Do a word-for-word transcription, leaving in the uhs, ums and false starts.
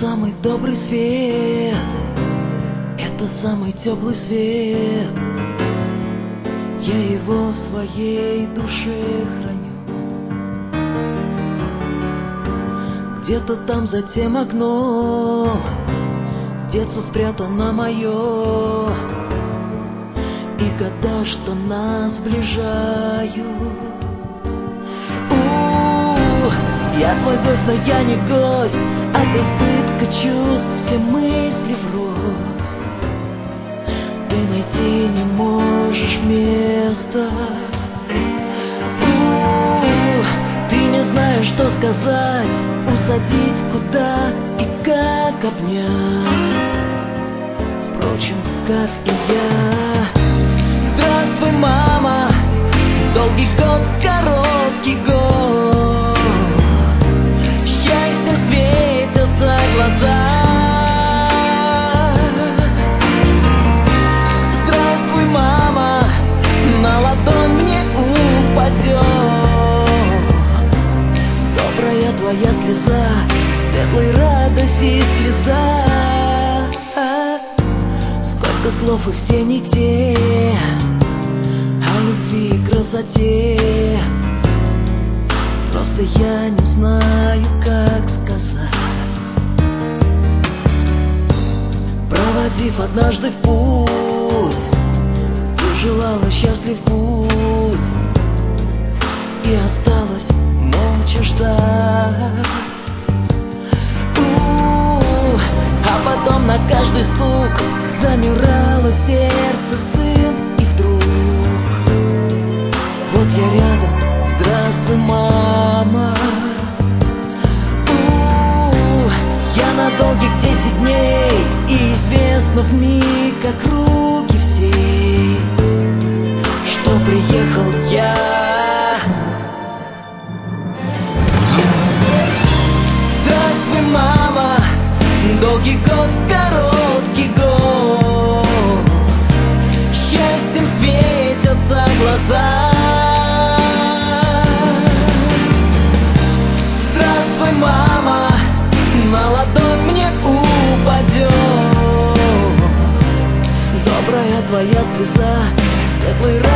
самый добрый свет, это самый теплый свет. Я его в своей душе храню. Где-то там за тем окном детство спрятано мое, и года, что нас сближают. Я твой гость, но я не гость. От избытка чувств все мысли врозь. Ты найти не можешь места. У, ты не знаешь, что сказать, усадить куда и как обнять. Впрочем, как и я. Здравствуй, мама, долгий год, короткий год. Здравствуй, мама, на ладонь мне упадет добрая твоя слеза, светлой радости слеза. Сколько слов и все не те, о любви и красоте. Просто я не знаю, как сказать. Проводив однажды в путь, ты желала счастлив будь, и осталась молча ждать. У-у-у, а потом на каждый стук замирало сердце, сын, и вдруг вот я рядом. Здравствуй, мама. У-у-у, я на долгих десять дней, и известно вмиг, как руки все, что приехал я. Здравствуй, мама, долгий год, короткий год. Счастьем светятся глаза. Здравствуй, мама, на ладонь мне упадет добрая твоя слеза, светлый